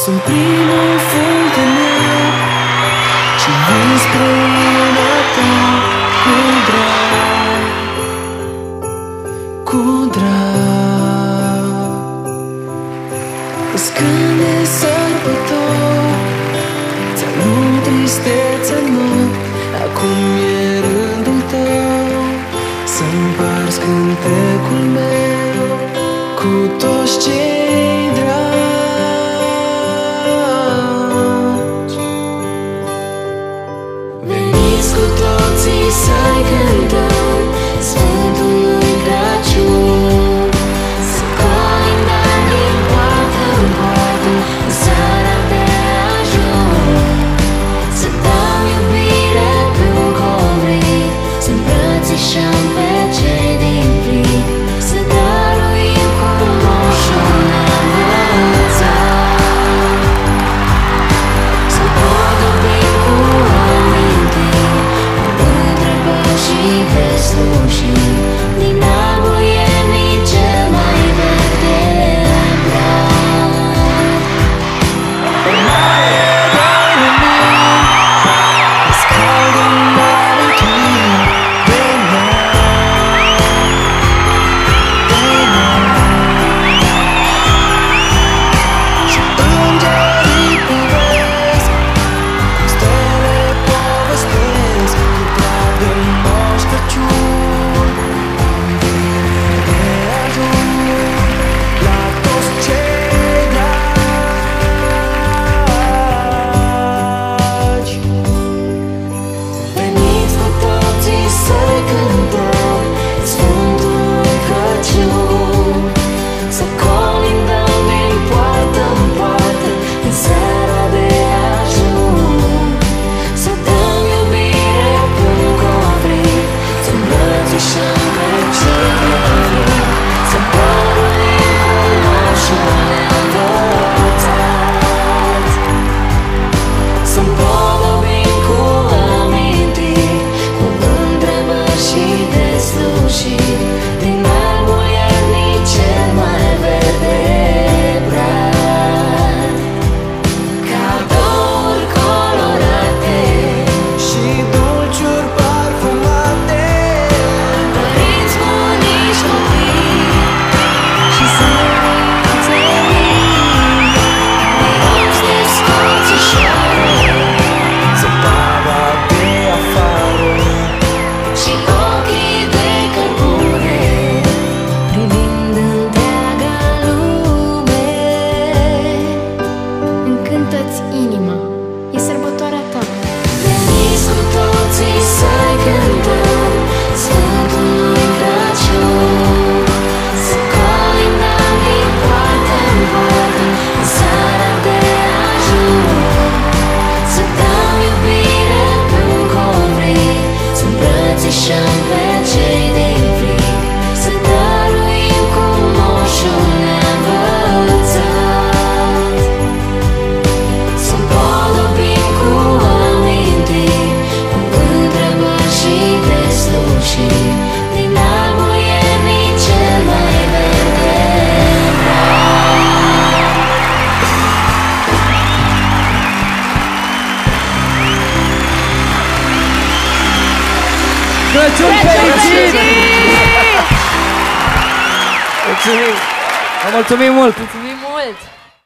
Sunt primul frunte meu și vin spre inima ta cu drag, cu drag. Îți cânt de sărbători, ți-aduc tristețea în ochi. Acum e rândul tău să împarți cântecul meu cu toți cei dragi. Veniți cu toții să-i cântăm Sfântului Crăciun, să colindăm din poartă în poartă în seara de ajun, să dăm iubire pe un covrig, să îmbrățișăm pe cei din plin, să dăruim cum moșul ne-a învățat, să împodobim cu amintiri, cu întrebări și deslușiri din arbul iernii cel mai verde brad. Mai e doi lumini, îți cald în mare clin de noapte, și îngerii privesc, stele povestesc cu drag de Moș Crăciun, de ajun la toți cei dragi. Veniți cu toții să-i cântăm Sfântului Crăciun, să colindăm din poartă în poartă în seara de ajun, să dăm iubire pe un covrig, să îmbrățișăm pe cei din plin, să dăruim cum moșul ne-a învățat, să împodobim cu amintiri, cu întrebări și deslușiri din arbul iernii cel mai verde brad. Cadouri colorate și dulciuri parfumate, părinți, bunici, copii și săruțe mii, miros de scoțișoare, zăpada de afară și ochii de cărbune, privind întreaga lume. Încântă-ți inima, e sărbătoarea ta. Veniți cu toții să-i cântăm Sfântului Crăciun, să colindăm din poartă în poartă în seara de ajun, să dăm iubire pe un covrig, să îmbrățișăm pe cei din plin, să dăruim cum moșul ne-a învățat, să împodobim cu amintiri, cu întrebări și deslușiri din arbul iernii cel mai verde brad. Crăciun fericit! Mulțumim! Vă mulțumim mult! Mulțumim mult!